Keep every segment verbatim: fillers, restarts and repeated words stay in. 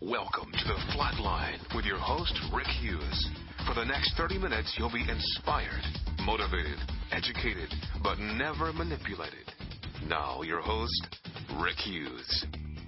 Welcome to the Flatline with your host, Rick Hughes. For the next thirty minutes, you'll be inspired, motivated, educated, but never manipulated. Now, your host, Rick Hughes.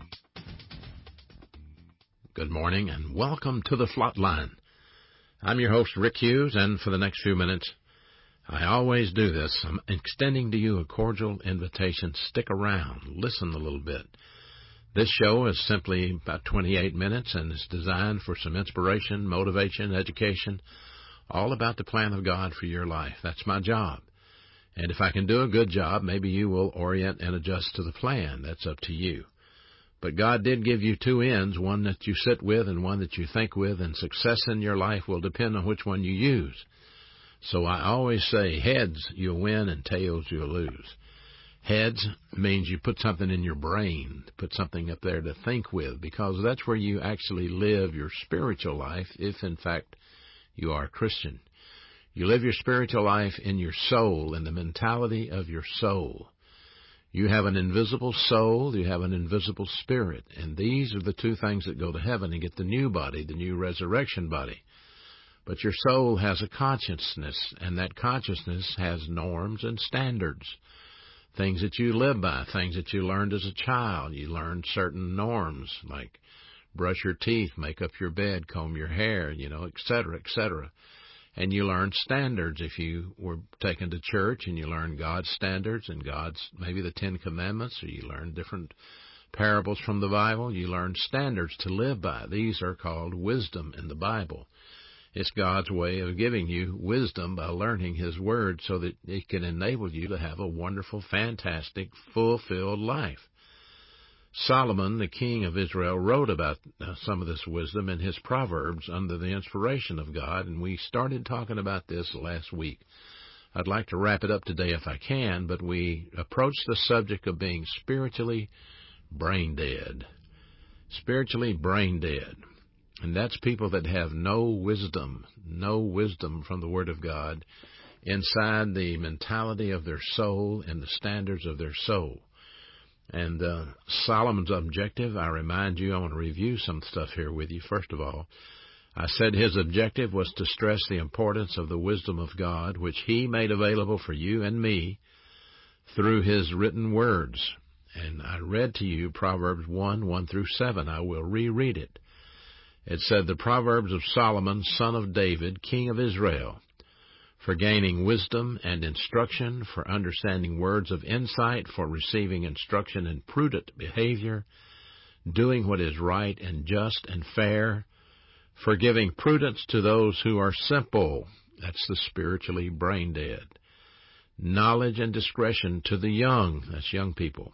Good morning and welcome to the Flatline. I'm your host, Rick Hughes, and for the next few minutes, I always do this. I'm extending to you a cordial invitation. Stick around. Listen a little bit. This show is simply about twenty-eight minutes, and it's designed for some inspiration, motivation, education, all about the plan of God for your life. That's my job. And if I can do a good job, maybe you will orient and adjust to the plan. That's up to you. But God did give you two ends, one that you sit with and one that you think with, and success in your life will depend on which one you use. So I always say, heads you'll win and tails you'll lose. Heads means you put something in your brain, put something up there to think with, because that's where you actually live your spiritual life, if in fact you are a Christian. You live your spiritual life in your soul, in the mentality of your soul. You have an invisible soul, you have an invisible spirit, and these are the two things that go to heaven and get the new body, the new resurrection body. But your soul has a consciousness, and that consciousness has norms and standards, things that you live by, things that you learned as a child. You learned certain norms, like brush your teeth, make up your bed, comb your hair, you know, et cetera, et cetera. And you learned standards if you were taken to church, and you learned God's standards and God's, maybe the Ten Commandments, or you learned different parables from the Bible. You learned standards to live by. These are called wisdom in the Bible. It's God's way of giving you wisdom by learning His Word so that it can enable you to have a wonderful, fantastic, fulfilled life. Solomon, the king of Israel, wrote about uh, some of this wisdom in his Proverbs under the inspiration of God, and we started talking about this last week. I'd like to wrap it up today if I can, but we approached the subject of being spiritually brain dead. Spiritually brain dead. And that's people that have no wisdom, no wisdom from the Word of God inside the mentality of their soul and the standards of their soul. And uh, Solomon's objective, I remind you, I want to review some stuff here with you. First of all, I said his objective was to stress the importance of the wisdom of God, which He made available for you and me through His written words. And I read to you Proverbs one, one through seven. I will reread it. It said, the Proverbs of Solomon, son of David, king of Israel, for gaining wisdom and instruction, for understanding words of insight, for receiving instruction in prudent behavior, doing what is right and just and fair, for giving prudence to those who are simple. That's the spiritually brain dead. Knowledge and discretion to the young. That's young people.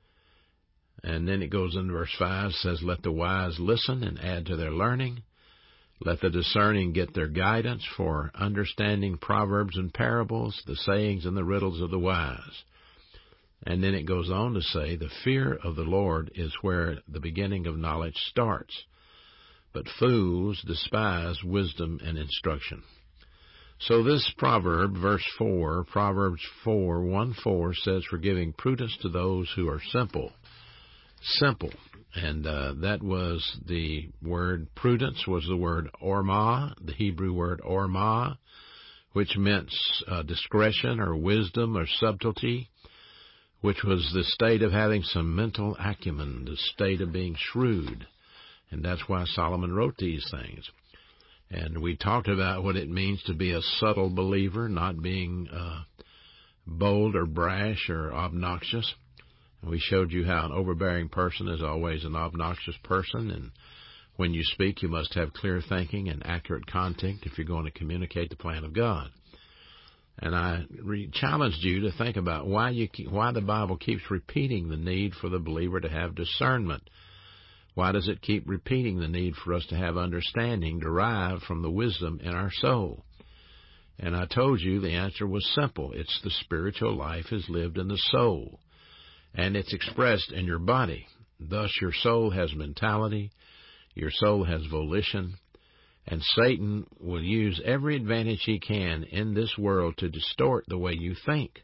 And then it goes into verse five, says, let the wise listen and add to their learning. Let the discerning get their guidance for understanding proverbs and parables, the sayings and the riddles of the wise. And then it goes on to say, the fear of the Lord is where the beginning of knowledge starts. But fools despise wisdom and instruction. So this proverb, verse four, Proverbs four, one, four, says, for giving prudence to those who are simple. Simple. And uh, that was the word prudence, was the word orma, the Hebrew word orma, which meant uh, discretion or wisdom or subtlety, which was the state of having some mental acumen, the state of being shrewd. And that's why Solomon wrote these things. And we talked about what it means to be a subtle believer, not being uh, bold or brash or obnoxious. We showed you how an overbearing person is always an obnoxious person, and when you speak, you must have clear thinking and accurate content if you're going to communicate the plan of God. And I re- challenged you to think about why you keep, why the Bible keeps repeating the need for the believer to have discernment. Why does it keep repeating the need for us to have understanding derived from the wisdom in our soul? And I told you the answer was simple. It's the spiritual life is lived in the soul, and it's expressed in your body. Thus, your soul has mentality, your soul has volition, and Satan will use every advantage he can in this world to distort the way you think,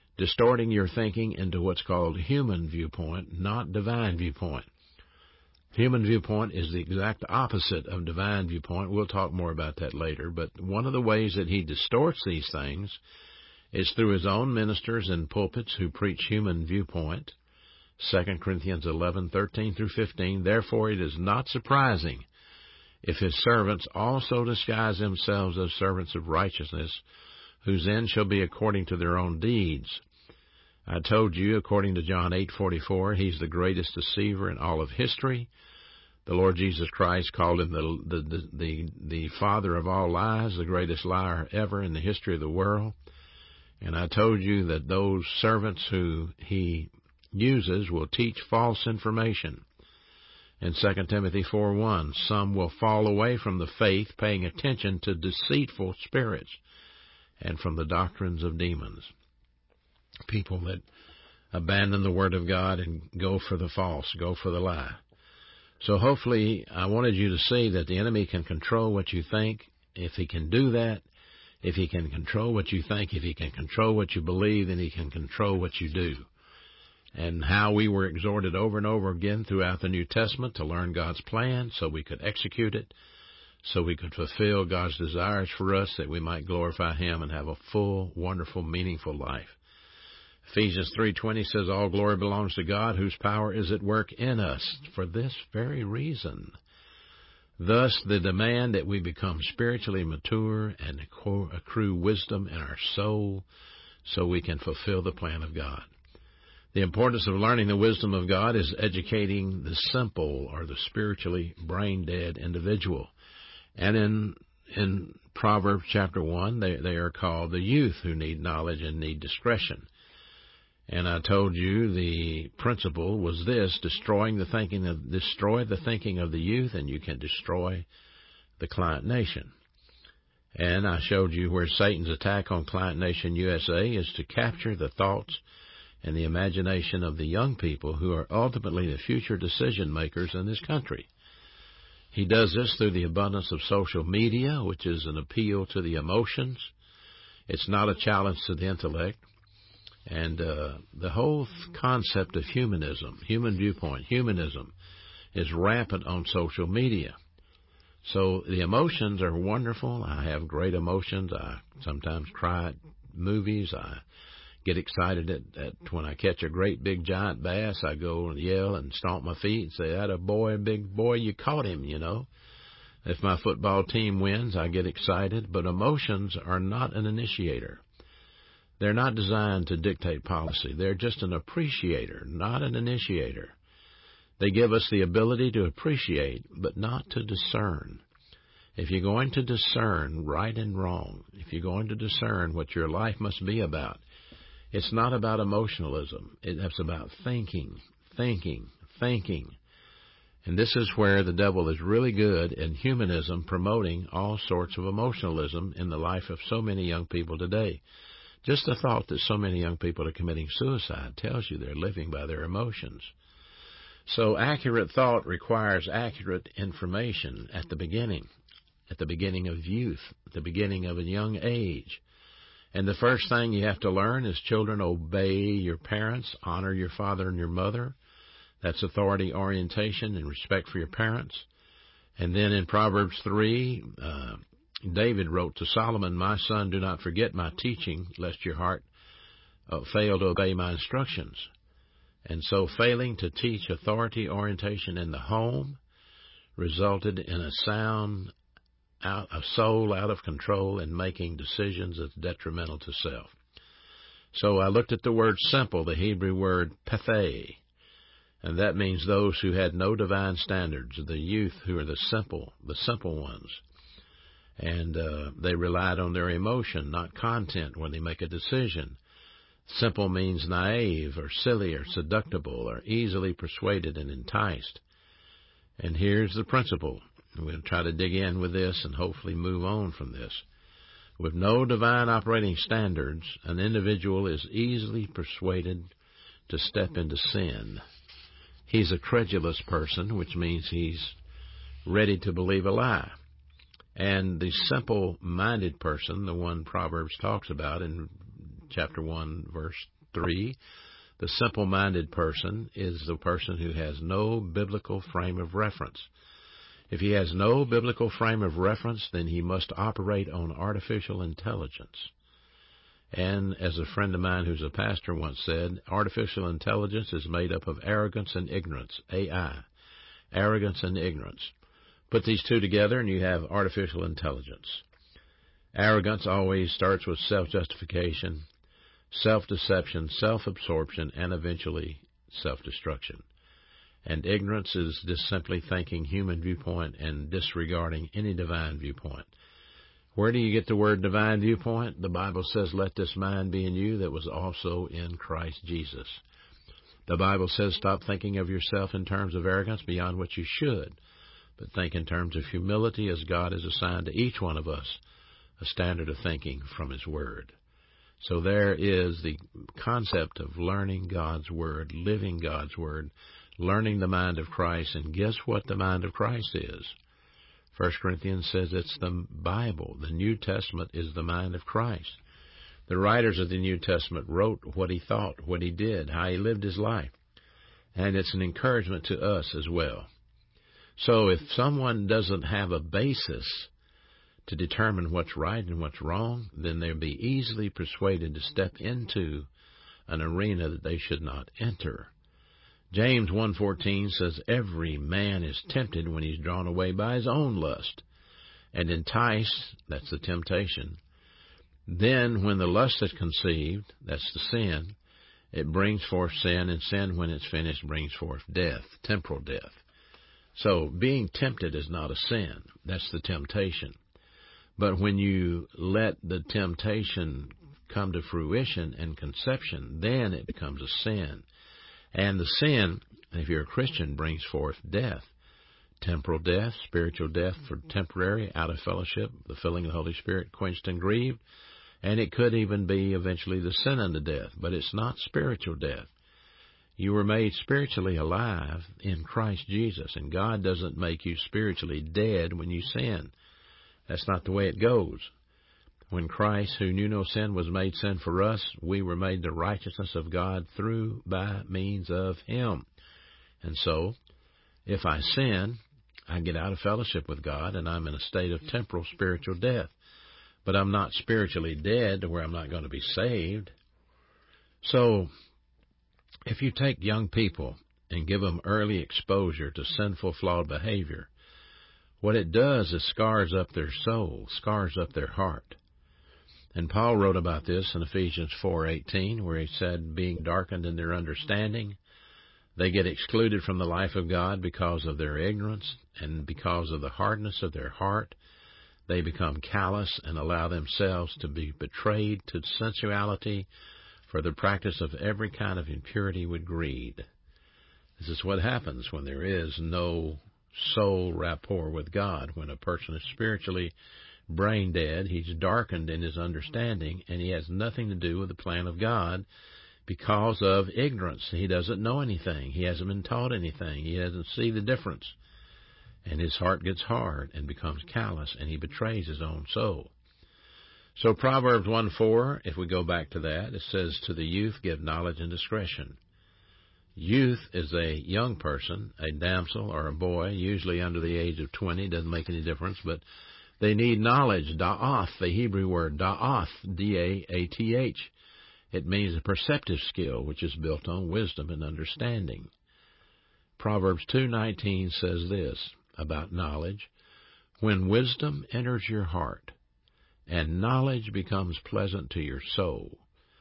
distorting your thinking into what's called human viewpoint, not divine viewpoint. Human viewpoint is the exact opposite of divine viewpoint. We'll talk more about that later. But one of the ways that he distorts these things is through his own ministers and pulpits who preach human viewpoint. Second Corinthians eleven, thirteen through fifteen. Therefore it is not surprising if his servants also disguise themselves as servants of righteousness, whose end shall be according to their own deeds. I told you, according to John eight forty-four, he's the greatest deceiver in all of history. The Lord Jesus Christ called him the, the, the, the, the father of all lies, the greatest liar ever in the history of the world. And I told you that those servants who he uses will teach false information. In Second Timothy four one, some will fall away from the faith, paying attention to deceitful spirits and from the doctrines of demons. People that abandon the Word of God and go for the false, go for the lie. So hopefully I wanted you to see that the enemy can control what you think. If he can do that, if he can control what you think, if he can control what you believe, then he can control what you do. And how we were exhorted over and over again throughout the New Testament to learn God's plan so we could execute it, so we could fulfill God's desires for us, that we might glorify him and have a full, wonderful, meaningful life. Ephesians three twenty says, all glory belongs to God, whose power is at work in us for this very reason. Thus, the demand that we become spiritually mature and accrue wisdom in our soul so we can fulfill the plan of God. The importance of learning the wisdom of God is educating the simple or the spiritually brain-dead individual. And in in Proverbs chapter one, they, they are called the youth who need knowledge and need discretion. And I told you the principle was this: destroying the thinking of destroy the thinking of the youth, and you can destroy the Client Nation. And I showed you where Satan's attack on Client Nation U S A is to capture the thoughts and the imagination of the young people who are ultimately the future decision makers in this country. He does this through the abundance of social media, which is an appeal to the emotions. It's not a challenge to the intellect. And uh, the whole concept of humanism, human viewpoint, humanism, is rampant on social media. So the emotions are wonderful. I have great emotions. I sometimes cry at movies. I get excited at, at when I catch a great big giant bass. I go and yell and stomp my feet and say, "Atta boy, big boy, you caught him," you know. If my football team wins, I get excited. But emotions are not an initiator. They're not designed to dictate policy. They're just an appreciator, not an initiator. They give us the ability to appreciate, but not to discern. If you're going to discern right and wrong, if you're going to discern what your life must be about, it's not about emotionalism. It's about thinking, thinking, thinking. And this is where the devil is really good in humanism, promoting all sorts of emotionalism in the life of so many young people today. Just the thought that so many young people are committing suicide tells you they're living by their emotions. So accurate thought requires accurate information at the beginning, at the beginning of youth, at the beginning of a young age. And the first thing you have to learn is, children, obey your parents, honor your father and your mother. That's authority orientation and respect for your parents. And then in Proverbs three, uh, David wrote to Solomon, "My son, do not forget my teaching, lest your heart uh, fail to obey my instructions." And so failing to teach authority orientation in the home resulted in a sound, out, a soul out of control and making decisions that's detrimental to self. So I looked at the word simple, the Hebrew word pathé, and that means those who had no divine standards, the youth who are the simple, the simple ones. And uh, they relied on their emotion, not content, when they make a decision. Simple means naive or silly or seductible or easily persuaded and enticed. And here's the principle. We'll try to dig in with this and hopefully move on from this. With no divine operating standards, an individual is easily persuaded to step into sin. He's a credulous person, which means he's ready to believe a lie. And the simple-minded person, the one Proverbs talks about in chapter one, verse three, The simple-minded person is the person who has no biblical frame of reference. If he has no biblical frame of reference, then he must operate on artificial intelligence. And as a friend of mine who's a pastor once said, artificial intelligence is made up of arrogance and ignorance, A I, arrogance and ignorance. Put these two together and you have artificial intelligence. Arrogance always starts with self-justification, self-deception, self-absorption, and eventually self-destruction. And ignorance is just simply thinking human viewpoint and disregarding any divine viewpoint. Where do you get the word divine viewpoint? The Bible says, let this mind be in you that was also in Christ Jesus. The Bible says, stop thinking of yourself in terms of arrogance beyond what you should, but think in terms of humility as God has assigned to each one of us a standard of thinking from His Word. So there is the concept of learning God's Word, living God's Word, learning the mind of Christ, and guess what the mind of Christ is? First Corinthians says it's the Bible. The New Testament is the mind of Christ. The writers of the New Testament wrote what he thought, what he did, how he lived his life. And it's an encouragement to us as well. So if someone doesn't have a basis to determine what's right and what's wrong, then they'll be easily persuaded to step into an arena that they should not enter. James one fourteen says, every man is tempted when he's drawn away by his own lust, and enticed, that's the temptation. Then when the lust is conceived, that's the sin, it brings forth sin, and sin, when it's finished, brings forth death, temporal death. So being tempted is not a sin. That's the temptation. But when you let the temptation come to fruition and conception, then it becomes a sin. And the sin, if you're a Christian, brings forth death. Temporal death, spiritual death for temporary, out of fellowship, the filling of the Holy Spirit, quenched and grieved. And it could even be eventually the sin unto death. But it's not spiritual death. You were made spiritually alive in Christ Jesus. And God doesn't make you spiritually dead when you sin. That's not the way it goes. When Christ, who knew no sin, was made sin for us, we were made the righteousness of God through by means of Him. And so, if I sin, I get out of fellowship with God, and I'm in a state of temporal spiritual death. But I'm not spiritually dead to where I'm not going to be saved. So, if you take young people and give them early exposure to sinful, flawed behavior, what it does is scars up their soul, scars up their heart. And Paul wrote about this in Ephesians four eighteen, where he said, being darkened in their understanding, they get excluded from the life of God because of their ignorance, and because of the hardness of their heart, they become callous and allow themselves to be betrayed to sensuality for the practice of every kind of impurity with greed. This is what happens when there is no soul rapport with God. When a person is spiritually brain dead, he's darkened in his understanding, and he has nothing to do with the plan of God because of ignorance. He doesn't know anything. He hasn't been taught anything. He doesn't see the difference. And his heart gets hard and becomes callous, and he betrays his own soul. So Proverbs one four, if we go back to that, it says, to the youth give knowledge and discretion. Youth is a young person, a damsel or a boy, usually under the age of twenty, doesn't make any difference, but they need knowledge, da'ath, the Hebrew word, da'ath, D A A T H. It means a perceptive skill, which is built on wisdom and understanding. Proverbs two nineteen says this about knowledge, when wisdom enters your heart, and knowledge becomes pleasant to your soul,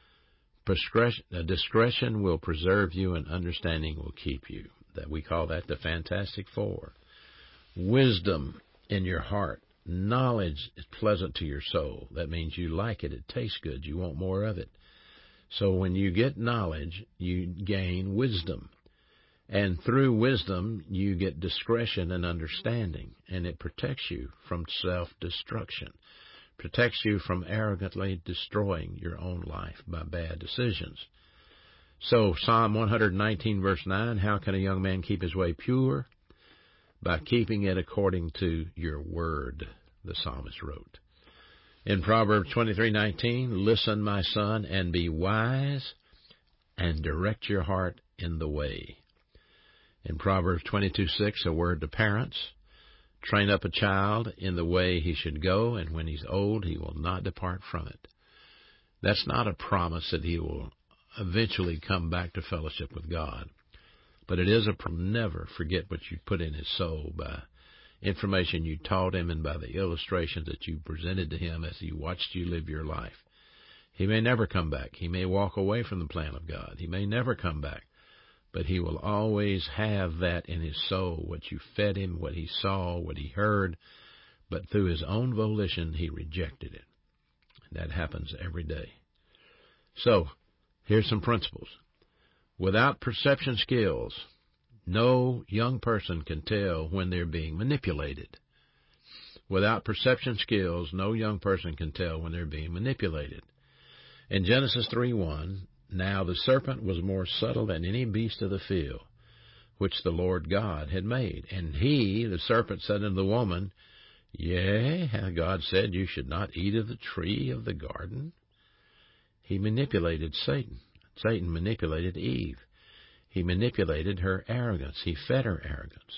discretion will preserve you, and understanding will keep you. That we call that the Fantastic Four. Wisdom in your heart. Knowledge is pleasant to your soul. That means you like it. It tastes good. You want more of it. So when you get knowledge, you gain wisdom. And through wisdom, you get discretion and understanding. And it protects you from self-destruction. Protects you from arrogantly destroying your own life by bad decisions. So Psalm one nineteen, verse nine, how can a young man keep his way pure? By keeping it according to your word, the psalmist wrote. In Proverbs twenty-three nineteen, listen, my son, and be wise. and direct your heart in the way. In Proverbs twenty-two six, a word to parents, train up a child in the way he should go, and when he's old, he will not depart from it. That's not a promise that he will eventually come back to fellowship with God, but it is a promise. Never forget what you put in his soul by information you taught him and by the illustrations that you presented to him as he watched you live your life. He may never come back. He may walk away from the plan of God. He may never come back. But he will always have that in his soul, what you fed him, what he saw, what he heard. But through his own volition, he rejected it. That happens every day. So, here's some principles. Without perception skills, no young person can tell when they're being manipulated. Without perception skills, no young person can tell when they're being manipulated. In Genesis three one, now the serpent was more subtle than any beast of the field, which the Lord God had made. And he, the serpent, said unto the woman, Yea, hath God said, You should not eat of the tree of the garden? He manipulated Satan. Satan manipulated Eve. He manipulated her arrogance. He fed her arrogance.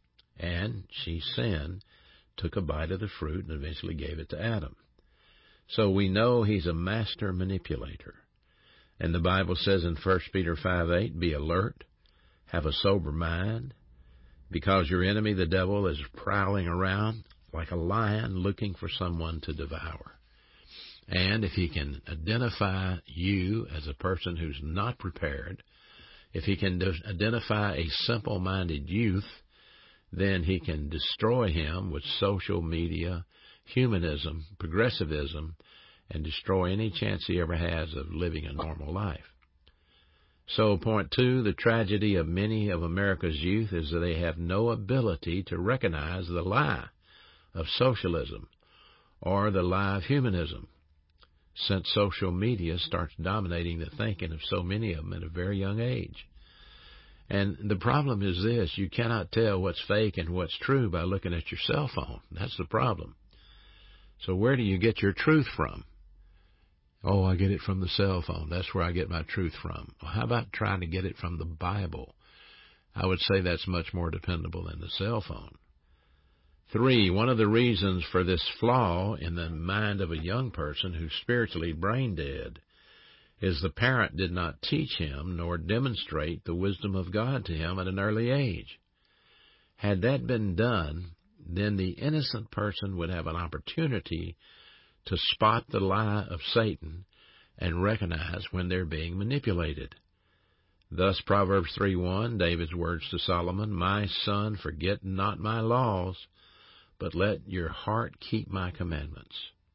And she sinned, took a bite of the fruit, and eventually gave it to Adam. So we know he's a master manipulator. And the Bible says in First Peter five eight, Be alert, have a sober mind, because your enemy, the devil, is prowling around like a lion looking for someone to devour. And if he can identify you as a person who's not prepared, if he can identify a simple-minded youth, then he can destroy him with social media, humanism, progressivism, and destroy any chance he ever has of living a normal life. So, point two, the tragedy of many of America's youth is that they have no ability to recognize the lie of socialism or the lie of humanism, since social media starts dominating the thinking of so many of them at a very young age. And the problem is this, you cannot tell what's fake and what's true by looking at your cell phone. That's the problem. So where do you get your truth from? Oh, I get it from the cell phone. That's where I get my truth from. Well, how about trying to get it from the Bible? I would say that's much more dependable than the cell phone. Three, one of the reasons for this flaw in the mind of a young person who's spiritually brain dead is the parent did not teach him nor demonstrate the wisdom of God to him at an early age. Had that been done, then the innocent person would have an opportunity to spot the lie of Satan and recognize when they're being manipulated. Thus, Proverbs three one, David's words to Solomon, My son, forget not my laws, but let your heart keep my commandments.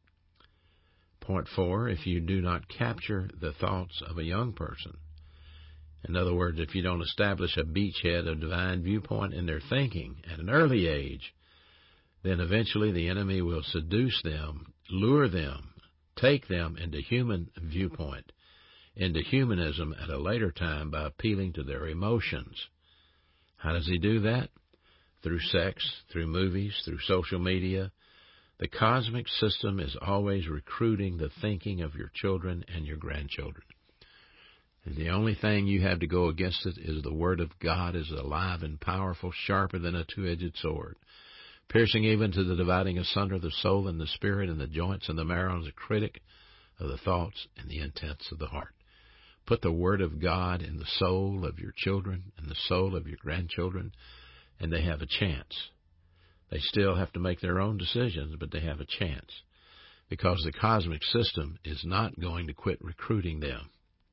Point four, if you do not capture the thoughts of a young person, in other words, if you don't establish a beachhead of divine viewpoint in their thinking at an early age, then eventually the enemy will seduce them, lure them, take them into human viewpoint, into humanism at a later time by appealing to their emotions. How does he do that? Through sex, through movies, through social media. The cosmic system is always recruiting the thinking of your children and your grandchildren. And the only thing you have to go against it is the Word of God is alive and powerful, sharper than a two-edged sword, piercing even to the dividing asunder the soul and the spirit and the joints and the marrow, as a critic of the thoughts and the intents of the heart. Put the Word of God in the soul of your children and the soul of your grandchildren, and they have a chance. They still have to make their own decisions, but they have a chance, because the cosmic system is not going to quit recruiting them.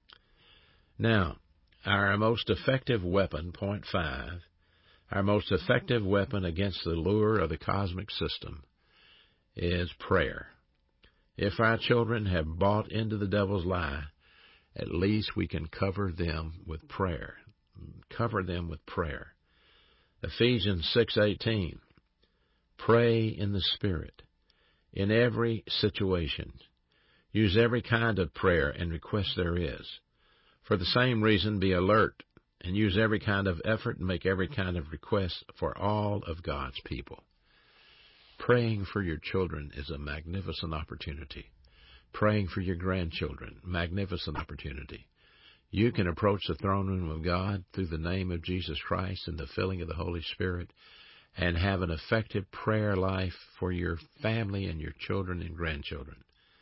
Now, our most effective weapon, point five, our most effective weapon against the lure of the cosmic system is prayer. If our children have bought into the devil's lie, at least we can cover them with prayer. Cover them with prayer. Ephesians six eighteen, pray in the Spirit, in every situation. Use every kind of prayer and request there is. For the same reason, be alert and use every kind of effort and make every kind of request for all of God's people. Praying for your children is a magnificent opportunity. Praying for your grandchildren, magnificent opportunity. You can approach the throne room of God through the name of Jesus Christ and the filling of the Holy Spirit and have an effective prayer life for your family and your children and grandchildren.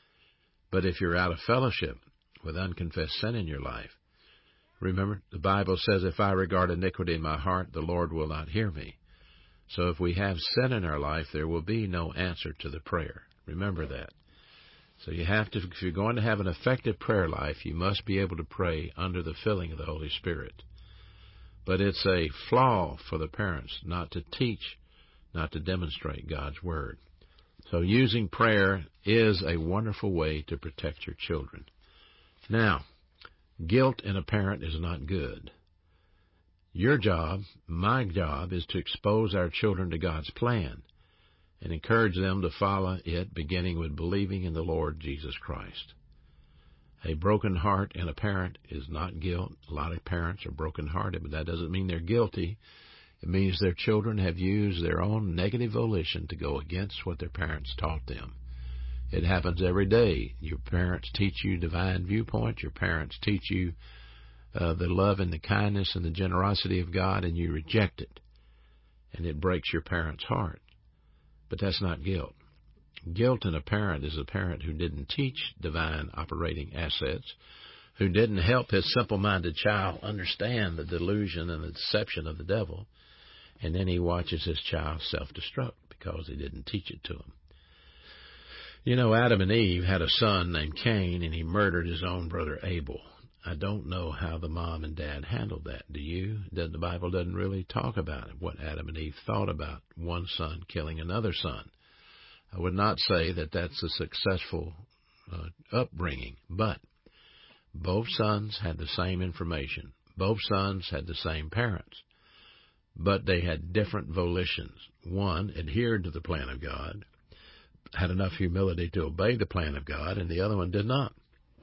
But if you're out of fellowship with unconfessed sin in your life, remember, the Bible says, if I regard iniquity in my heart, the Lord will not hear me. So if we have sin in our life, there will be no answer to the prayer. Remember that. So you have to, if you're going to have an effective prayer life, you must be able to pray under the filling of the Holy Spirit. But it's a flaw for the parents not to teach, not to demonstrate God's Word. So using prayer is a wonderful way to protect your children. Now, guilt in a parent is not good. Your job, my job, is to expose our children to God's plan and encourage them to follow it, beginning with believing in the Lord Jesus Christ. A broken heart in a parent is not guilt. A lot of parents are broken-hearted, but that doesn't mean they're guilty. It means their children have used their own negative volition to go against what their parents taught them. It happens every day. Your parents teach you divine viewpoints. Your parents teach you uh, the love and the kindness and the generosity of God, and you reject it. And it breaks your parent's heart. But that's not guilt. Guilt in a parent is a parent who didn't teach divine operating assets, who didn't help his simple-minded child understand the delusion and the deception of the devil, and then he watches his child self-destruct because he didn't teach it to him. You know, Adam and Eve had a son named Cain, and he murdered his own brother Abel. I don't know how the mom and dad handled that. Do you? The Bible doesn't really talk about it, what Adam and Eve thought about one son killing another son. I would not say that that's a successful uh, upbringing, but both sons had the same information. Both sons had the same parents, but they had different volitions. One adhered to the plan of God, had enough humility to obey the plan of God, and the other one did not.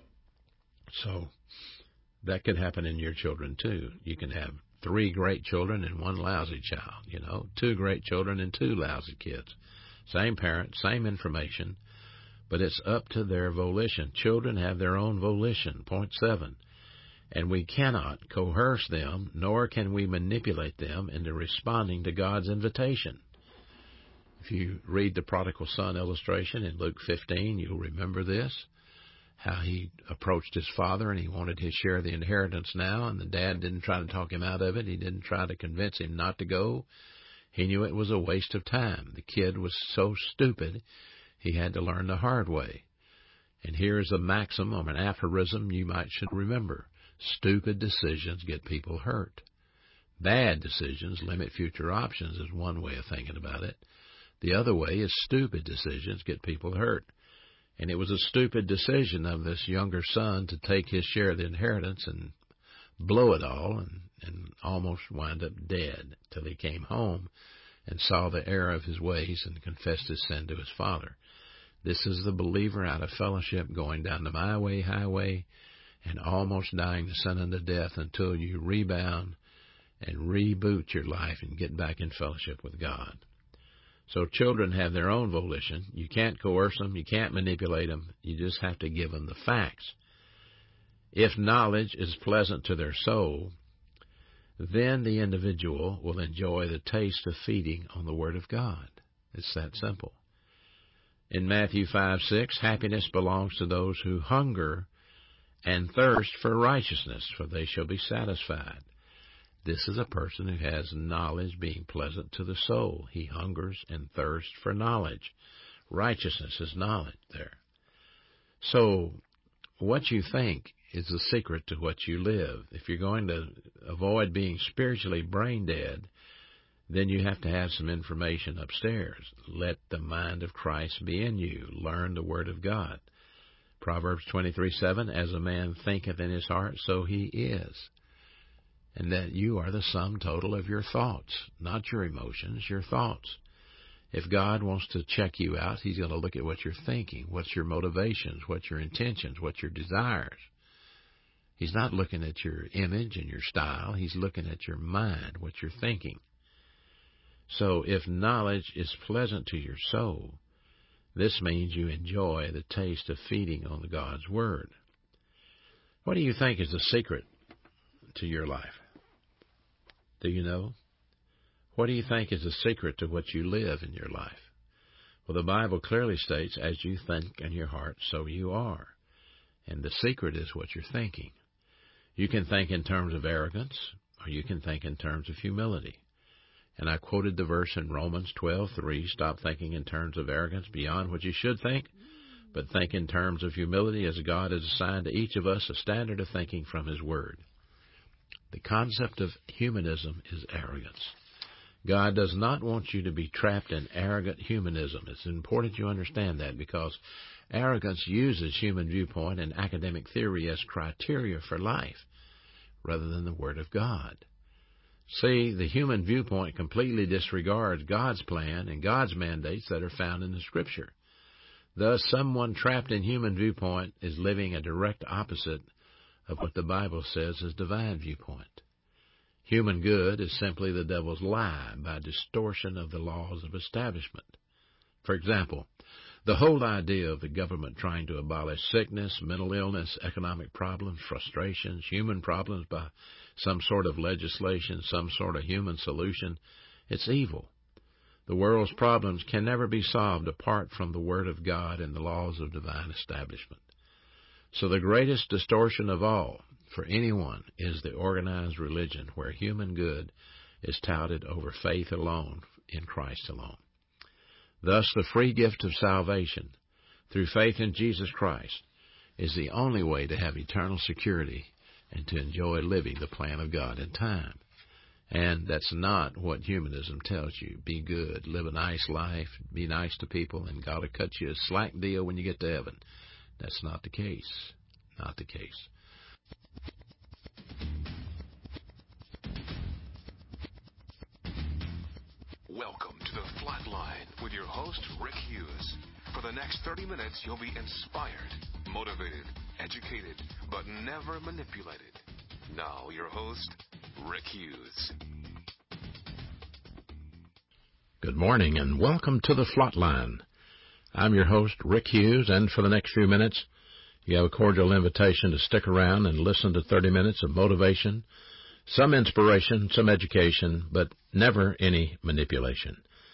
So that could happen in your children too. You can have three great children and one lousy child, you know, two great children and two lousy kids. Same parent, same information, but it's up to their volition. Children have their own volition, point seven, and we cannot coerce them, nor can we manipulate them into responding to God's invitation. If you read the prodigal son illustration in Luke fifteen, you'll remember this, how he approached his father and he wanted his share of the inheritance now, and the dad didn't try to talk him out of it. He didn't try to convince him not to go. He knew it was a waste of time. The kid was so stupid, he had to learn the hard way. And here's a maxim or an aphorism you might should remember. Stupid decisions get people hurt. Bad decisions limit future options is one way of thinking about it. The other way is stupid decisions get people hurt. And it was a stupid decision of this younger son to take his share of the inheritance and blow it all and, and almost wind up dead till he came home and saw the error of his ways and confessed his sin to his father. This is the believer out of fellowship going down the my way, highway, and almost dying the sin unto death until you rebound and reboot your life and get back in fellowship with God. So children have their own volition. You can't coerce them. You can't manipulate them. You just have to give them the facts. If knowledge is pleasant to their soul, then the individual will enjoy the taste of feeding on the Word of God. It's that simple. In Matthew five six, happiness belongs to those who hunger and thirst for righteousness, for they shall be satisfied. This is a person who has knowledge being pleasant to the soul. He hungers and thirsts for knowledge. Righteousness is knowledge there. So what you think is the secret to what you live. If you're going to avoid being spiritually brain dead, then you have to have some information upstairs. Let the mind of Christ be in you. Learn the Word of God. Proverbs twenty-three seven, as a man thinketh in his heart, so he is. And that you are the sum total of your thoughts, not your emotions, your thoughts. If God wants to check you out, He's going to look at what you're thinking, what's your motivations, what's your intentions, what's your desires. He's not looking at your image and your style. He's looking at your mind, what you're thinking. So if knowledge is pleasant to your soul, this means you enjoy the taste of feeding on God's Word. What do you think is the secret to your life? Do you know? What do you think is the secret to what you live in your life? Well, the Bible clearly states, as you think in your heart, so you are. And the secret is what you're thinking. You can think in terms of arrogance, or you can think in terms of humility. And I quoted the verse in Romans twelve three, stop thinking in terms of arrogance beyond what you should think, but think in terms of humility as God has assigned to each of us a standard of thinking from His Word. The concept of humanism is arrogance. God does not want you to be trapped in arrogant humanism. It's important you understand that, because arrogance uses human viewpoint and academic theory as criteria for life rather than the Word of God. See, the human viewpoint completely disregards God's plan and God's mandates that are found in the Scripture. Thus, someone trapped in human viewpoint is living a direct opposite of what the Bible says is divine viewpoint. Human good is simply the devil's lie by distortion of the laws of establishment. For example, the whole idea of the government trying to abolish sickness, mental illness, economic problems, frustrations, human problems by some sort of legislation, some sort of human solution, it's evil. The world's problems can never be solved apart from the Word of God and the laws of divine establishment. So the greatest distortion of all for anyone is the organized religion where human good is touted over faith alone in Christ alone. Thus, the free gift of salvation through faith in Jesus Christ is the only way to have eternal security and to enjoy living the plan of God in time. And that's not what humanism tells you. Be good, live a nice life, be nice to people, and God will cut you a slack deal when you get to heaven. That's not the case. Not the case. Welcome to the Flatline with your host, Rick Hughes. For the next thirty minutes, you'll be inspired, motivated, educated, but never manipulated. Now, your host, Rick Hughes. Good morning and welcome to the Flatline. I'm your host, Rick Hughes, and for the next few minutes, you have a cordial invitation to stick around and listen to thirty minutes of motivation, some inspiration, some education, but never any manipulation.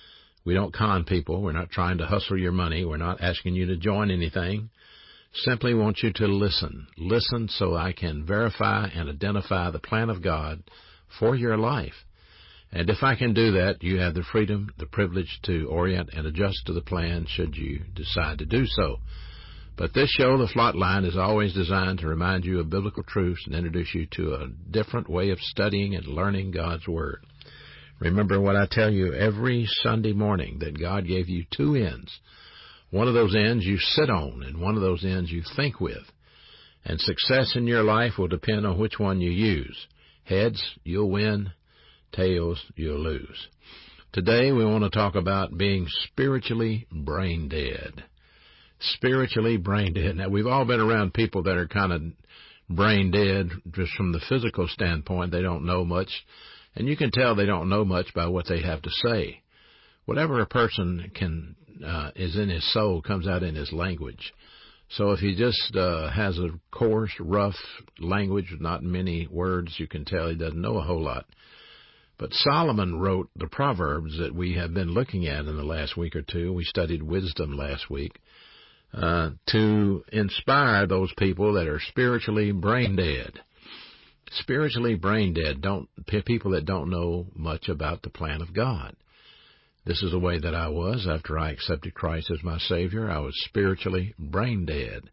We don't con people. We're not trying to hustle your money. We're not asking you to join anything. Simply want you to listen. Listen so I can verify and identify the plan of God for your life. And if I can do that, you have the freedom, the privilege to orient and adjust to the plan should you decide to do so. But this show, The Flatline, is always designed to remind you of biblical truths and introduce you to a different way of studying and learning God's Word. Remember what I tell you every Sunday morning, that God gave you two ends. One of those ends you sit on, and one of those ends you think with. And success in your life will depend on which one you use. Heads, you'll win. Tails, you'll lose. Today we want to talk about being spiritually brain dead. Spiritually brain dead. Now, we've all been around people that are kind of brain dead just from the physical standpoint. They don't know much. And you can tell they don't know much by what they have to say. Whatever a person can uh, is in his soul comes out in his language. So if he just uh, has a coarse, rough language with not many words, you can tell he doesn't know a whole lot. But Solomon wrote the Proverbs that we have been looking at in the last week or two. We studied wisdom last week uh, to inspire those people that are spiritually brain dead. Spiritually brain dead, don't people that don't know much about the plan of God. This is the way that I was after I accepted Christ as my Savior. I was spiritually brain dead.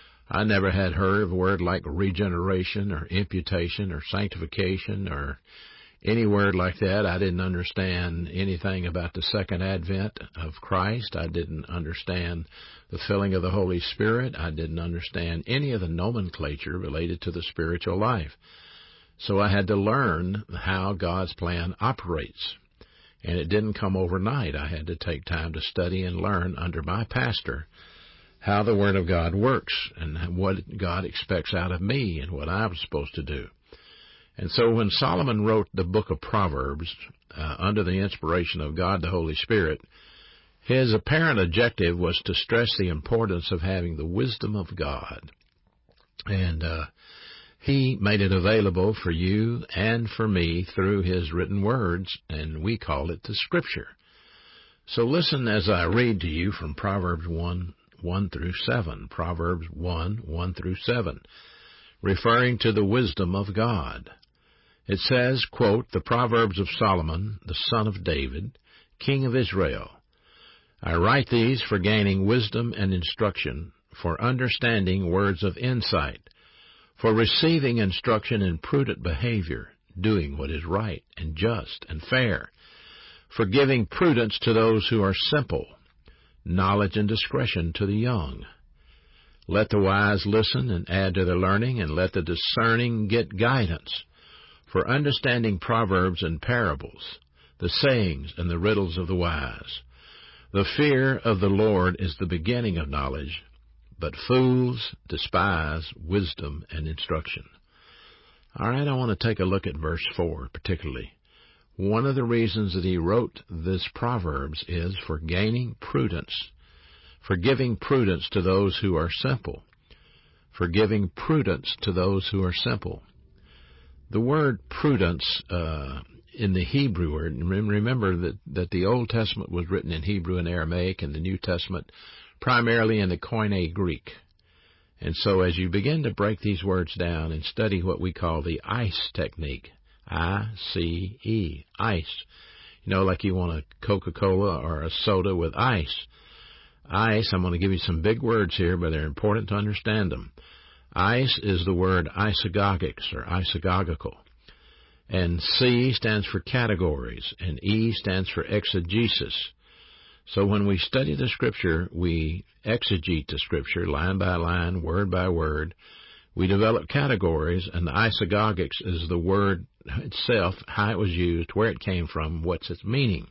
I never had heard of a word like regeneration or imputation or sanctification or any word like that. I didn't understand anything about the second advent of Christ. I didn't understand the filling of the Holy Spirit. I didn't understand any of the nomenclature related to the spiritual life. So I had to learn how God's plan operates. And it didn't come overnight. I had to take time to study and learn under my pastor how the Word of God works and what God expects out of me and what I was supposed to do. And so when Solomon wrote the book of Proverbs uh, under the inspiration of God the Holy Spirit, his apparent objective was to stress the importance of having the wisdom of God. And uh, He made it available for you and for me through His written words, and we call it the Scripture. So listen as I read to you from Proverbs one, one through seven. Proverbs one, one through seven, referring to the wisdom of God. It says, quote, "The Proverbs of Solomon, the son of David, king of Israel. I write these for gaining wisdom and instruction, for understanding words of insight, for receiving instruction in prudent behavior, doing what is right and just and fair, for giving prudence to those who are simple, knowledge and discretion to the young. Let the wise listen and add to their learning, and let the discerning get guidance, for understanding proverbs and parables, the sayings and the riddles of the wise. The fear of the Lord is the beginning of knowledge, but fools despise wisdom and instruction." All right, I want to take a look at verse four particularly. One of the reasons that he wrote this Proverbs is for gaining prudence, for giving prudence to those who are simple, for giving prudence to those who are simple. The word prudence uh, in the Hebrew word, remember that, that the Old Testament was written in Hebrew and Aramaic, and the New Testament primarily in the Koine Greek. And so as you begin to break these words down and study what we call the ICE technique, I C E, ICE. You know, like you want a Coca-Cola or a soda with ice. ICE, I'm going to give you some big words here, but they're important to understand them. ICE is the word isagogics or isagogical. And C stands for categories, and E stands for exegesis. So when we study the Scripture, we exegete the Scripture line by line, word by word. We develop categories, and the isagogics is the word itself, how it was used, where it came from, what's its meaning.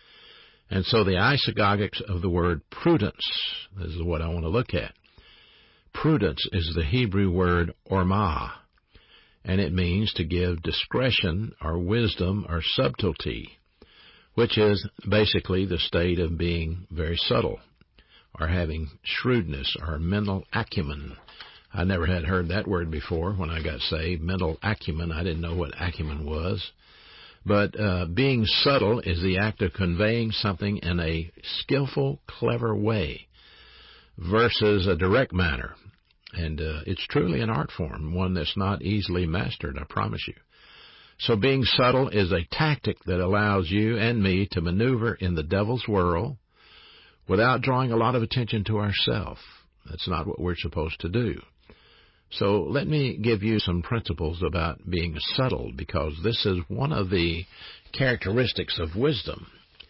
And so the isagogics of the word prudence is what I want to look at. Prudence is the Hebrew word ormah, and it means to give discretion or wisdom or subtlety, which is basically the state of being very subtle or having shrewdness or mental acumen. I never had heard that word before when I got saved, mental acumen. I didn't know what acumen was. But uh, being subtle is the act of conveying something in a skillful, clever way versus a direct manner. And uh, it's truly an art form, one that's not easily mastered, I promise you. So being subtle is a tactic that allows you and me to maneuver in the devil's world without drawing a lot of attention to ourselves. That's not what we're supposed to do. So let me give you some principles about being subtle, because this is one of the characteristics of wisdom.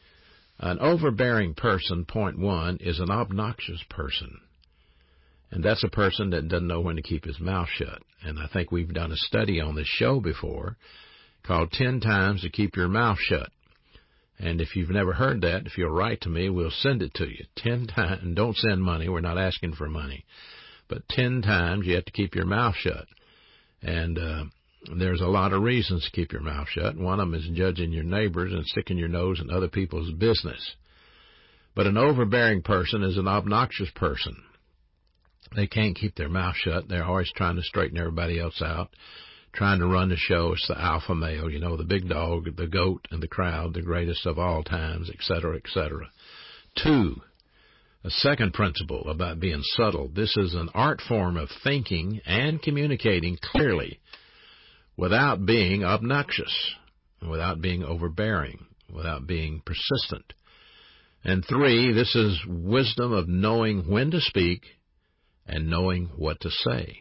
An overbearing person, point one, is an obnoxious person. And that's a person that doesn't know when to keep his mouth shut. And I think we've done a study on this show before called ten times to Keep Your Mouth Shut. And if you've never heard that, if you'll write to me, we'll send it to you. Ten times. And don't send money. We're not asking for money. But ten times you have to keep your mouth shut. And uh, there's a lot of reasons to keep your mouth shut. One of them is judging your neighbors and sticking your nose in other people's business. But an overbearing person is an obnoxious person. They can't keep their mouth shut. They're always trying to straighten everybody else out, trying to run the show. It's the alpha male, you know, the big dog, the goat in the crowd, the greatest of all times, et cetera, et cetera. Two, a second principle about being subtle. This is an art form of thinking and communicating clearly without being obnoxious, without being overbearing, without being persistent. And three, this is wisdom of knowing when to speak and knowing what to say.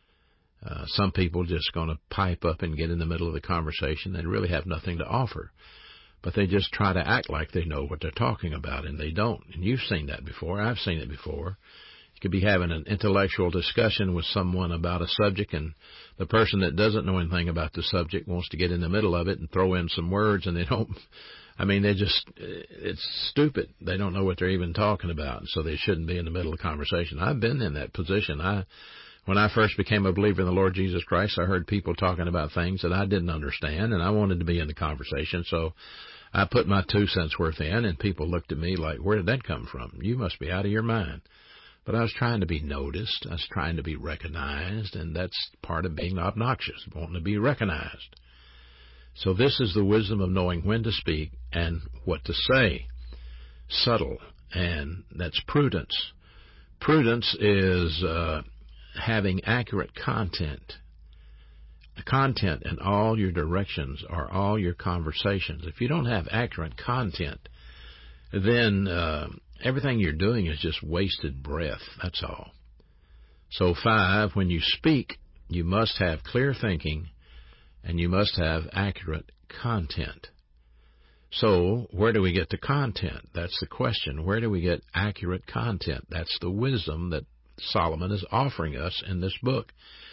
Uh, some people just going to pipe up and get in the middle of the conversation and really have nothing to offer. But they just try to act like they know what they're talking about, and they don't. And you've seen that before. I've seen it before. You could be having an intellectual discussion with someone about a subject, and the person that doesn't know anything about the subject wants to get in the middle of it and throw in some words, and they don't. I mean, they just, it's stupid. They don't know what they're even talking about, so they shouldn't be in the middle of the conversation. I've been in that position. I, when I first became a believer in the Lord Jesus Christ, I heard people talking about things that I didn't understand, and I wanted to be in the conversation, so I put my two cents worth in, and people looked at me like, where did that come from? You must be out of your mind. But I was trying to be noticed. I was trying to be recognized, and that's part of being obnoxious, wanting to be recognized. So this is the wisdom of knowing when to speak and what to say. Subtle, and that's prudence. Prudence is uh, having accurate content. Content in all your directions or all your conversations. If you don't have accurate content, then uh, everything you're doing is just wasted breath. That's all. So five, when you speak, you must have clear thinking and you must have accurate content. So where do we get the content? That's the question. Where do we get accurate content? That's the wisdom that Solomon is offering us in this book.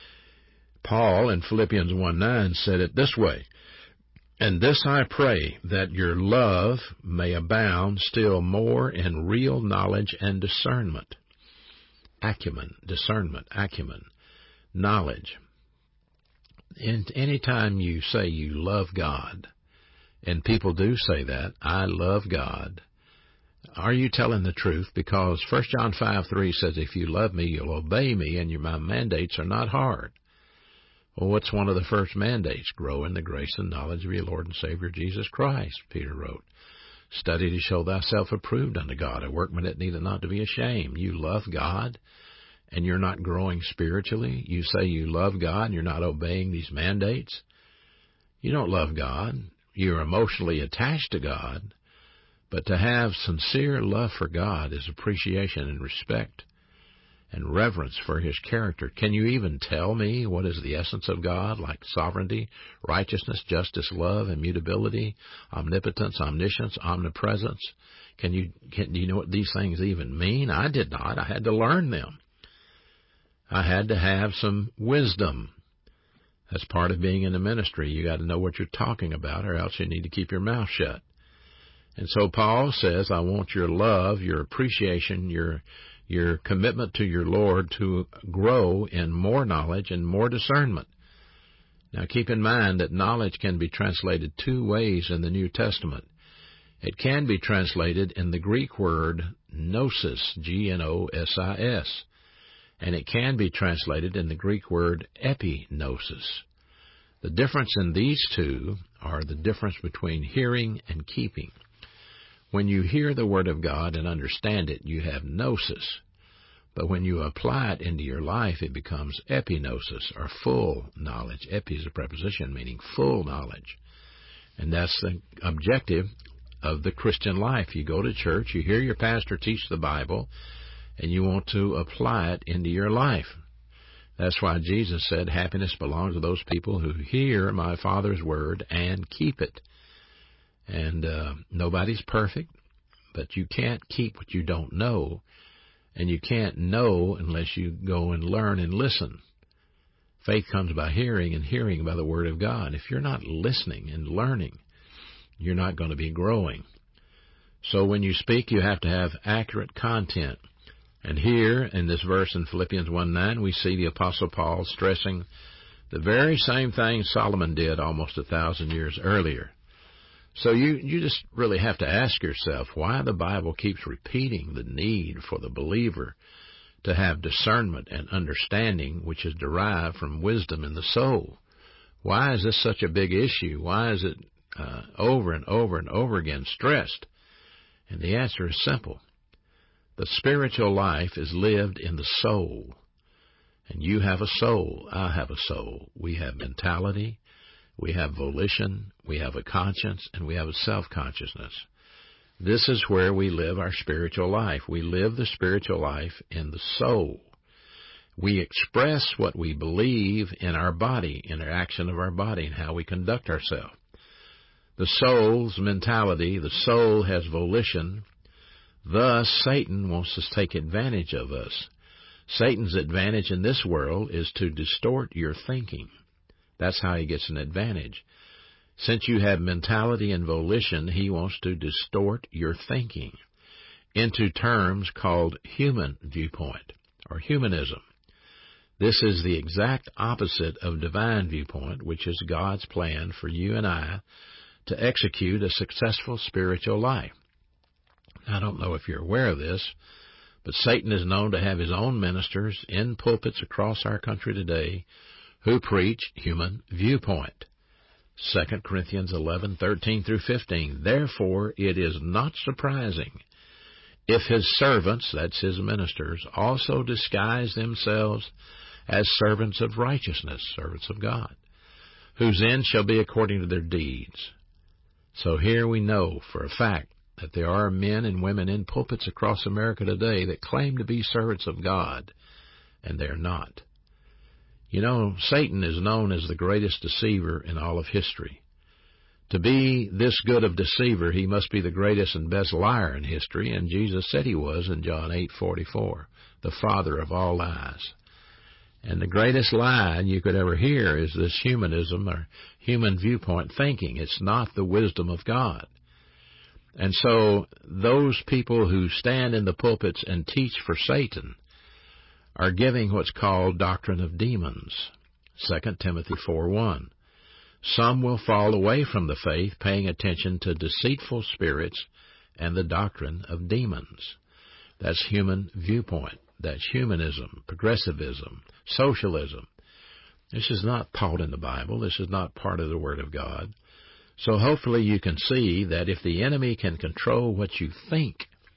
Paul in Philippians one nine said it this way, "And this I pray, that your love may abound still more in real knowledge and discernment." Acumen, discernment, acumen, knowledge. And any time you say you love God, and people do say that, I love God, are you telling the truth? Because First John five three says, if you love me, you'll obey me, and your, my mandates are not hard. Well, what's one of the first mandates? Grow in the grace and knowledge of your Lord and Savior Jesus Christ, Peter wrote. Study to show thyself approved unto God, a workman that needeth not to be ashamed. You love God, and you're not growing spiritually. You say you love God, and you're not obeying these mandates. You don't love God. You're emotionally attached to God. But to have sincere love for God is appreciation and respect and reverence for His character. Can you even tell me what is the essence of God, like sovereignty, righteousness, justice, love, immutability, omnipotence, omniscience, omnipresence? Can you, can, do you know what these things even mean? I did not. I had to learn them. I had to have some wisdom. That's part of being in the ministry. You got to know what you're talking about, or else you need to keep your mouth shut. And so Paul says, I want your love, your appreciation, your your commitment to your Lord to grow in more knowledge and more discernment. Now keep in mind that knowledge can be translated two ways in the New Testament. It can be translated in the Greek word gnosis, G N O S I S, and it can be translated in the Greek word epignosis. The difference in these two are the difference between hearing and keeping. When you hear the Word of God and understand it, you have gnosis. But when you apply it into your life, it becomes epignosis, or full knowledge. Epi is a preposition meaning full knowledge. And that's the objective of the Christian life. You go to church, you hear your pastor teach the Bible, and you want to apply it into your life. That's why Jesus said, happiness belongs to those people who hear my Father's word and keep it. And uh, nobody's perfect, but you can't keep what you don't know, and you can't know unless you go and learn and listen. Faith comes by hearing, and hearing by the Word of God. If you're not listening and learning, you're not going to be growing. So when you speak, you have to have accurate content. And here, in this verse in Philippians one nine, we see the Apostle Paul stressing the very same thing Solomon did almost a thousand years earlier. So you, you just really have to ask yourself why the Bible keeps repeating the need for the believer to have discernment and understanding, which is derived from wisdom in the soul. Why is this such a big issue? Why is it uh, over and over and over again stressed? And the answer is simple. The spiritual life is lived in the soul. And you have a soul. I have a soul. We have mentality. We have volition, we have a conscience, and we have a self-consciousness. This is where we live our spiritual life. We live the spiritual life in the soul. We express what we believe in our body, in the action of our body, and how we conduct ourselves. The soul's mentality, the soul has volition. Thus, Satan wants to take advantage of us. Satan's advantage in this world is to distort your thinking. That's how he gets an advantage. Since you have mentality and volition, he wants to distort your thinking into terms called human viewpoint or humanism. This is the exact opposite of divine viewpoint, which is God's plan for you and I to execute a successful spiritual life. I don't know if you're aware of this, But Satan is known to have his own ministers in pulpits across our country today who preach human viewpoint. Second Corinthians eleven, thirteen through fifteen. Therefore, it is not surprising if his servants, that's his ministers, also disguise themselves as servants of righteousness, servants of God, whose end shall be according to their deeds. So here we know for a fact that there are men and women in pulpits across America today that claim to be servants of God, and they're not. You know, Satan is known as the greatest deceiver in all of history. To be this good of deceiver, he must be the greatest and best liar in history, and Jesus said he was in John eight forty-four, the father of all lies. And the greatest lie you could ever hear is this humanism or human viewpoint thinking. It's not the wisdom of God. And so those people who stand in the pulpits and teach for Satan are giving what's called doctrine of demons. Second Timothy four one. Some will fall away from the faith, paying attention to deceitful spirits and the doctrine of demons. That's human viewpoint. That's humanism, progressivism, socialism. This is not taught in the Bible. This is not part of the Word of God. So hopefully you can see that if the enemy can control what you think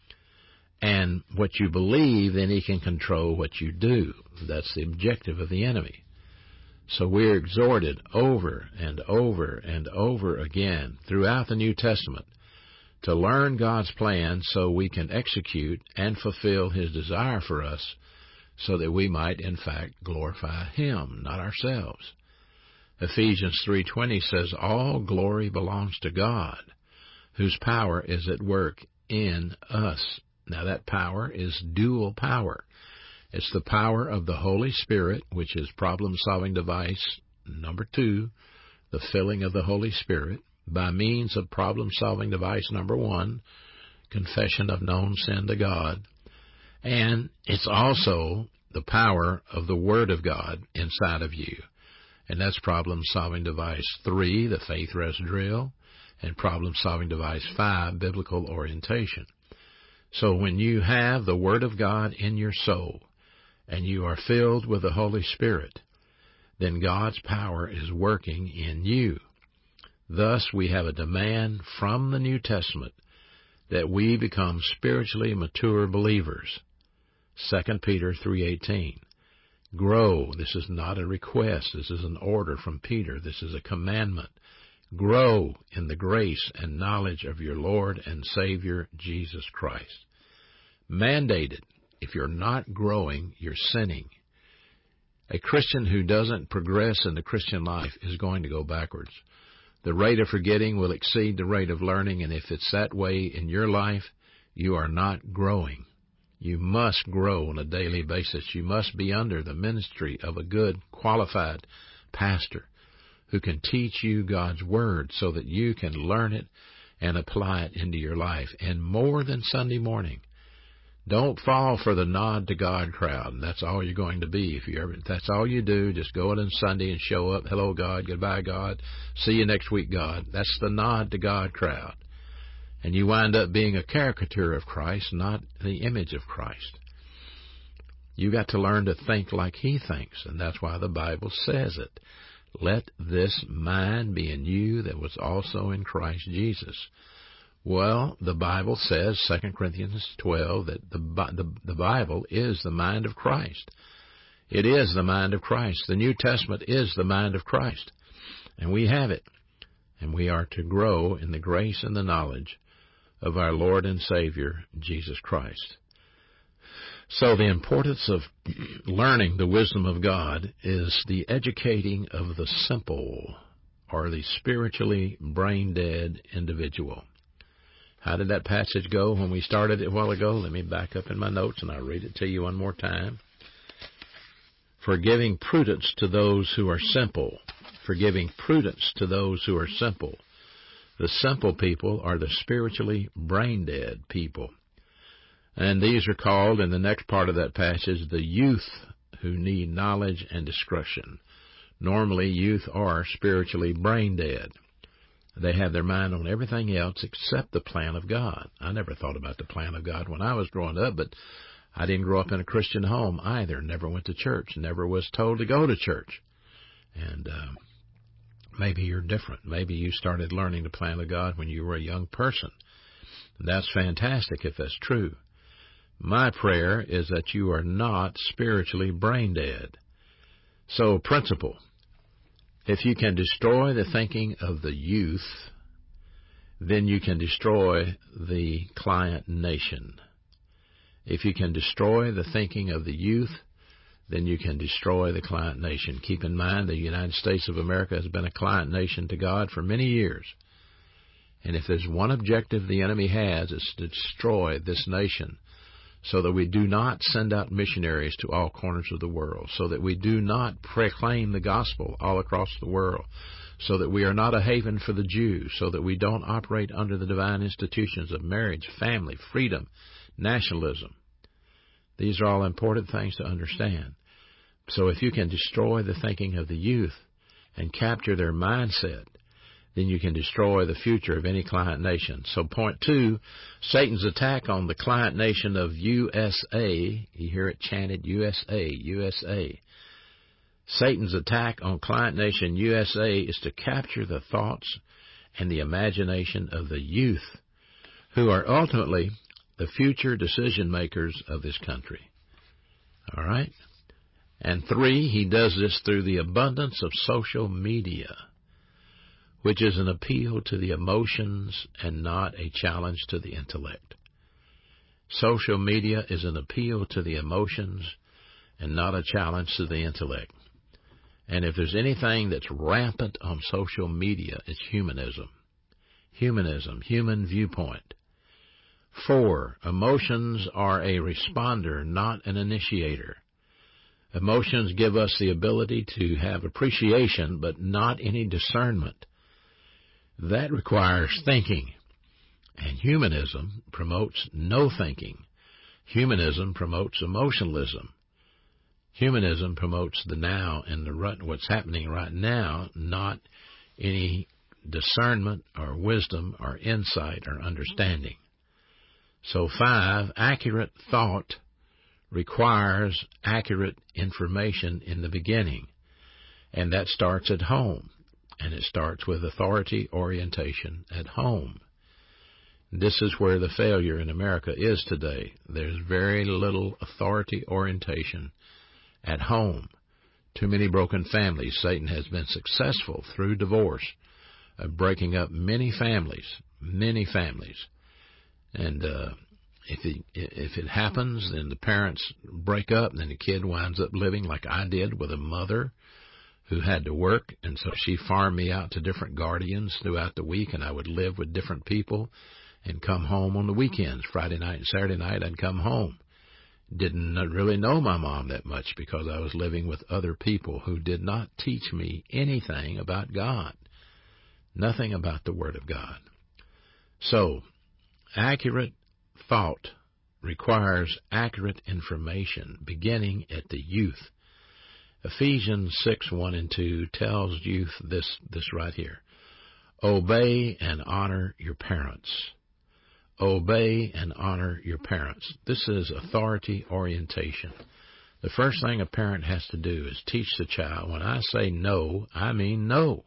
and what you believe, then he can control what you do. That's the objective of the enemy. So we're exhorted over and over and over again throughout the New Testament to learn God's plan so we can execute and fulfill his desire for us so that we might, in fact, glorify him, not ourselves. Ephesians three twenty says, all glory belongs to God, whose power is at work in us. Now that power is dual power. It's the power of the Holy Spirit, which is problem-solving device number two, the filling of the Holy Spirit, by means of problem-solving device number one, confession of known sin to God. And it's also the power of the Word of God inside of you. And that's problem-solving device three, the faith rest drill, and problem-solving device five, biblical orientation. So when you have the Word of God in your soul, and you are filled with the Holy Spirit, then God's power is working in you. Thus, we have a demand from the New Testament that we become spiritually mature believers. Second Peter three eighteen. Grow. This is not a request. This is an order from Peter. This is a commandment. Grow in the grace and knowledge of your Lord and Savior, Jesus Christ. Mandated. If you're not growing, you're sinning. A Christian who doesn't progress in the Christian life is going to go backwards. The rate of forgetting will exceed the rate of learning, and if it's that way in your life, you are not growing. You must grow on a daily basis. You must be under the ministry of a good, qualified pastor who can teach you God's Word so that you can learn it and apply it into your life. And more than Sunday morning, don't fall for the nod to God crowd. That's all you're going to be. If you ever, that's all you do, just go in on Sunday and show up. Hello, God. Goodbye, God. See you next week, God. That's the nod to God crowd. And you wind up being a caricature of Christ, not the image of Christ. You got to learn to think like he thinks, and that's why the Bible says it. Let this mind be in you that was also in Christ Jesus. Well, the Bible says, Second Corinthians twelve, that the, the, the Bible is the mind of Christ. It is the mind of Christ. The New Testament is the mind of Christ. And we have it. And we are to grow in the grace and the knowledge of our Lord and Savior, Jesus Christ. So the importance of learning the wisdom of God is the educating of the simple, or the spiritually brain-dead individual. How did that passage go when we started it a while ago? Let me back up in my notes and I'll read it to you one more time. For giving prudence to those who are simple. For giving prudence to those who are simple. The simple people are the spiritually brain-dead people. And these are called, in the next part of that passage, the youth who need knowledge and discretion. Normally, youth are spiritually brain-dead. They have their mind on everything else except the plan of God. I never thought about the plan of God when I was growing up, but I didn't grow up in a Christian home either. Never went to church. Never was told to go to church. And uh, maybe you're different. Maybe you started learning the plan of God when you were a young person. That's fantastic if that's true. My prayer is that you are not spiritually brain dead. So, principle. If you can destroy the thinking of the youth, then you can destroy the client nation. If you can destroy the thinking of the youth, then you can destroy the client nation. Keep in mind the United States of America has been a client nation to God for many years. And if there's one objective the enemy has, it's to destroy this nation so that we do not send out missionaries to all corners of the world, so that we do not proclaim the gospel all across the world, so that we are not a haven for the Jews, so that we don't operate under the divine institutions of marriage, family, freedom, nationalism. These are all important things to understand. So if you can destroy the thinking of the youth and capture their mindset, then you can destroy the future of any client nation. So point two, Satan's attack on the client nation of U S A, you hear it chanted, U S A, U S A. Satan's attack on client nation U S A is to capture the thoughts and the imagination of the youth, who are ultimately the future decision makers of this country. All right? And three, he does this through the abundance of social media, which is an appeal to the emotions and not a challenge to the intellect. Social media is an appeal to the emotions and not a challenge to the intellect. And if there's anything that's rampant on social media, it's humanism. Humanism, human viewpoint. Four, emotions are a responder, not an initiator. Emotions give us the ability to have appreciation, but not any discernment. That requires thinking. And humanism promotes no thinking. Humanism promotes emotionalism. Humanism promotes the now and the right, what's happening right now, not any discernment or wisdom or insight or understanding. So five, accurate thought requires accurate information in the beginning. And that starts at home. And it starts with authority orientation at home. This is where the failure in America is today. There's very little authority orientation at home. Too many broken families. Satan has been successful through divorce of breaking up many families, many families. And uh, if it, if it happens, then the parents break up, and then the kid winds up living like I did with a mother who had to work, and so she farmed me out to different guardians throughout the week, and I would live with different people and come home on the weekends. Friday night and Saturday night, I'd come home. Didn't really know my mom that much because I was living with other people who did not teach me anything about God, nothing about the Word of God. So, accurate thought requires accurate information, beginning at the youth. Ephesians six, one and two tells youth this, this right here. Obey and honor your parents. Obey and honor your parents. This is authority orientation. The first thing a parent has to do is teach the child, when I say no, I mean no.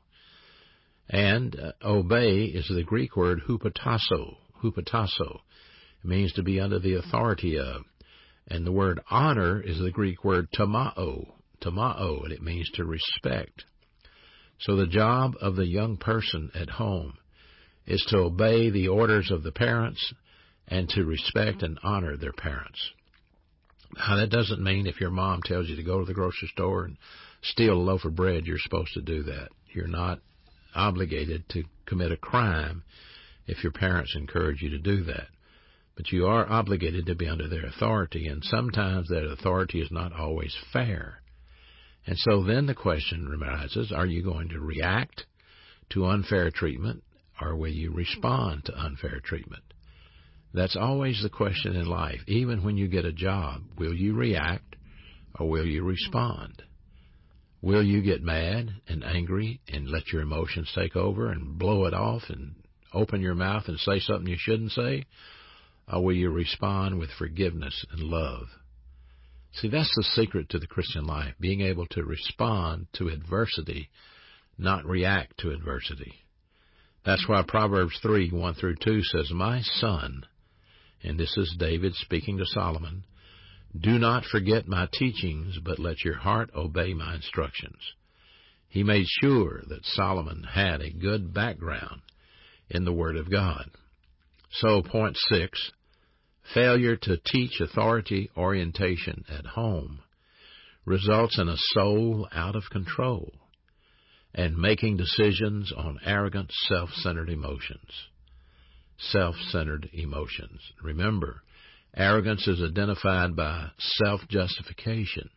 And uh, obey is the Greek word hupotasso. Hupotasso. It means to be under the authority of. And the word honor is the Greek word tamao. Tamao, and it means to respect. So the job of the young person at home is to obey the orders of the parents and to respect and honor their parents. Now, that doesn't mean if your mom tells you to go to the grocery store and steal a loaf of bread, you're supposed to do that. You're not obligated to commit a crime if your parents encourage you to do that. But you are obligated to be under their authority, and sometimes that authority is not always fair. And so then the question arises, are you going to react to unfair treatment, or will you respond to unfair treatment? That's always the question in life. Even when you get a job, will you react or will you respond? Will you get mad and angry and let your emotions take over and blow it off and open your mouth and say something you shouldn't say? or will you respond with forgiveness and love? See, that's the secret to the Christian life, being able to respond to adversity, not react to adversity. That's why Proverbs three, one through two says, "My son," and this is David speaking to Solomon, "do not forget my teachings, but let your heart obey my instructions." He made sure that Solomon had a good background in the Word of God. So, point six, failure to teach authority orientation at home results in a soul out of control and making decisions on arrogant, self-centered emotions. Self-centered emotions. Remember, arrogance is identified by self-justification,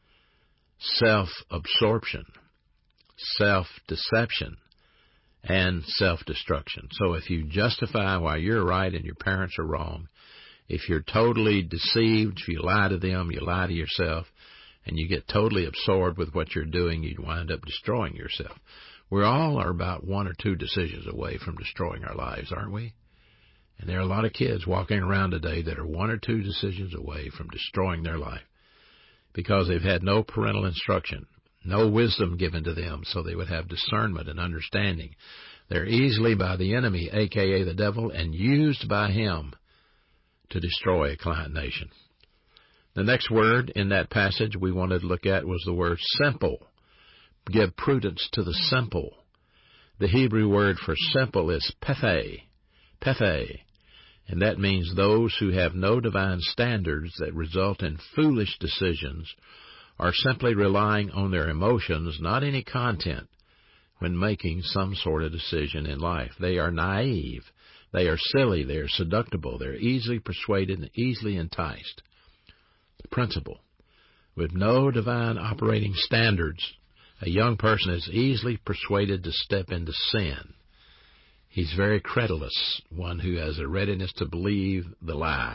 self-absorption, self-deception, and self-destruction. So if you justify why you're right and your parents are wrong, if you're totally deceived, if you lie to them, you lie to yourself, and you get totally absorbed with what you're doing, you wind up destroying yourself. We all are about one or two decisions away from destroying our lives, aren't we? And there are a lot of kids walking around today that are one or two decisions away from destroying their life because they've had no parental instruction, no wisdom given to them so they would have discernment and understanding. They're easily by the enemy, a k a the devil, and used by him to destroy a client nation. The next word in that passage we wanted to look at was the word simple. Give prudence to the simple. The Hebrew word for simple is pethe, pethe, and that means those who have no divine standards that result in foolish decisions are simply relying on their emotions, not any content, when making some sort of decision in life. They are naive. They are silly. They are seductible. They're easily persuaded and easily enticed. Principle. With no divine operating standards, a young person is easily persuaded to step into sin. He's very credulous, one who has a readiness to believe the lie.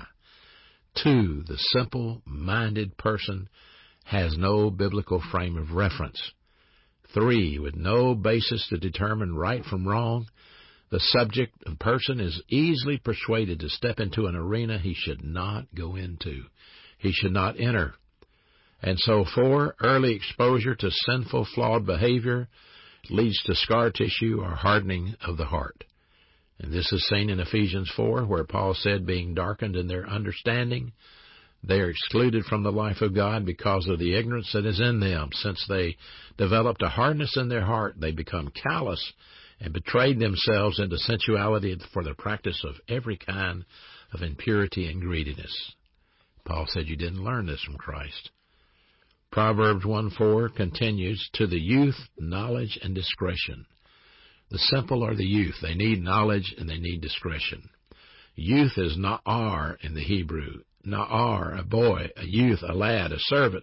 Two, the simple-minded person has no biblical frame of reference. Three, with no basis to determine right from wrong, the subject of person is easily persuaded to step into an arena he should not go into. He should not enter. And so, four, early exposure to sinful, flawed behavior leads to scar tissue or hardening of the heart. And this is seen in Ephesians four, where Paul said, being darkened in their understanding, they are excluded from the life of God because of the ignorance that is in them. Since they developed a hardness in their heart, they become callous and betrayed themselves into sensuality for the practice of every kind of impurity and greediness. Paul said you didn't learn this from Christ. Proverbs one four continues, to the youth, knowledge and discretion. The simple are the youth. They need knowledge and they need discretion. Youth is na'ar in the Hebrew. Na'ar, a boy, a youth, a lad, a servant,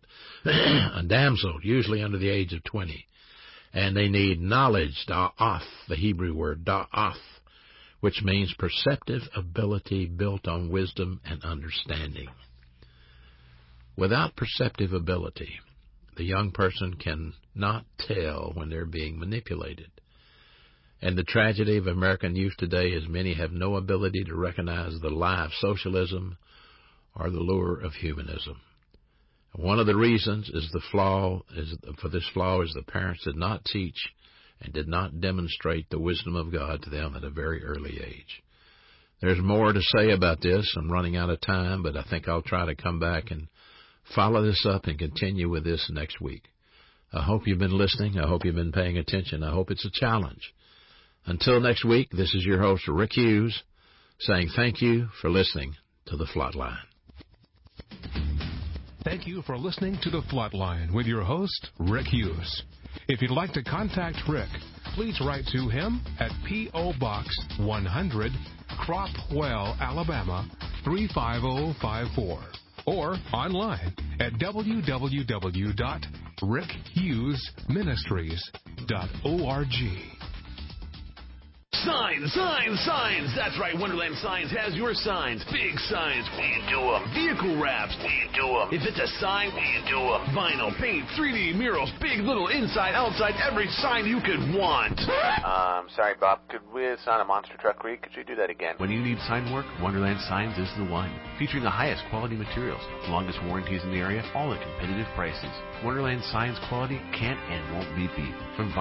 a damsel, usually under the age of twenty. And they need knowledge, da'ath, the Hebrew word, da'ath, which means perceptive ability built on wisdom and understanding. Without perceptive ability, the young person cannot tell when they're being manipulated. And the tragedy of American youth today is many have no ability to recognize the lie of socialism or the lure of humanism. One of the reasons is the flaw is for this flaw is the parents did not teach and did not demonstrate the wisdom of God to them at a very early age. There's more to say about this. I'm running out of time, but I think I'll try to come back and follow this up and continue with this next week. I hope you've been listening. I hope you've been paying attention. I hope it's a challenge. Until next week, this is your host, Rick Hughes, saying thank you for listening to The Flatline. Thank you for listening to The Flatline with your host, Rick Hughes. If you'd like to contact Rick, please write to him at P O. Box one hundred, Cropwell, Alabama three five zero five four, or online at w w w dot rick hughes ministries dot org. Signs, signs, signs. That's right, Wonderland Signs has your signs. Big signs, we do them. Vehicle wraps, we do them. If it's a sign, we do them. Vinyl, paint, three D murals, big, little, inside, outside, every sign you could want. Um, sorry, Bob. Could we sign a monster truck Creek? Could you do that again? When you need sign work, Wonderland Signs is the one. Featuring the highest quality materials, longest warranties in the area, all at competitive prices. Wonderland Signs quality can't and won't be beat. From